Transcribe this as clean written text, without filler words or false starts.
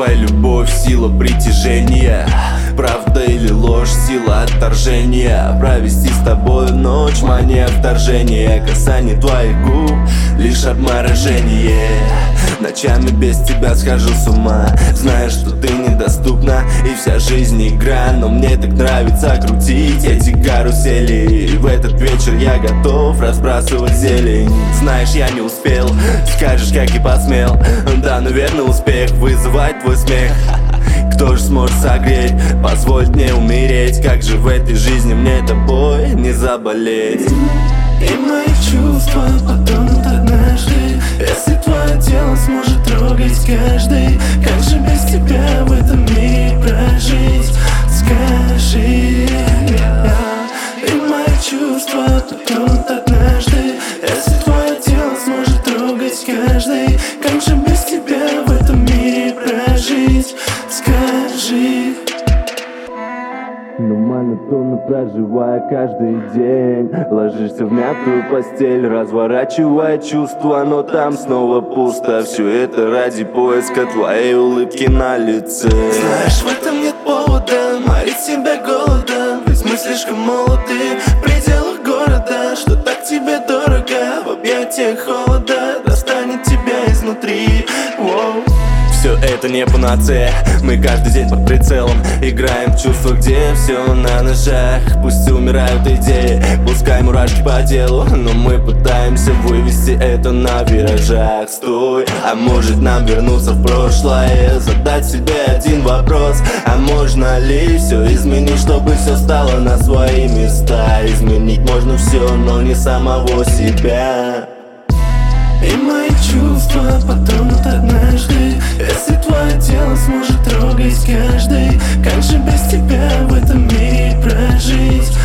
твоя любовь сила притяжения? Правда или ложь, сила отторжения? Провести с тобой ночь, мания вторжения. Касание твоих губ, лишь обморожение. Ночами без тебя схожу с ума, знаешь, что ты недоступна, и вся жизнь игра. Но мне так нравится крутить эти карусели, и в этот вечер я готов разбрасывать зелень. Знаешь, я не успел, скажешь, как и посмел. Да, наверное, успех вызывает твой смех. Кто же сможет согреть, позволь мне умереть? Как же в этой жизни мне тобой не заболеть? И мои чувства потонут однажды, если твое тело сможет трогать каждый. Как же без тебя в этом мире прожить? Скажи. И мои чувства потонут однажды, если твое тело сможет трогать каждый. Как же без тебя в этом мире прожить? Скажи. Но монотонно проживая каждый день, ложишься в мятую постель, разворачивая чувства, но там снова пусто. Все это ради поиска твоей улыбки на лице. Знаешь, в этом нет повода морить себя голодом, ведь мы слишком молоды в пределах города. Что так тебе дорого, в объятиях холода достанет тебя изнутри. Воу. Все это не панацея, мы каждый день под прицелом играем в чувства, где все на ножах. Пусть умирают идеи, пускай мурашки по делу, но мы пытаемся вывести это на виражах. Стой, а может нам вернуться в прошлое, задать себе один вопрос: а можно ли все изменить, чтобы все стало на свои места? Изменить можно все, но не самого себя. И мои чувства потонут однажды, если твое тело сможет трогать каждый. Как же без тебя в этом мире прожить?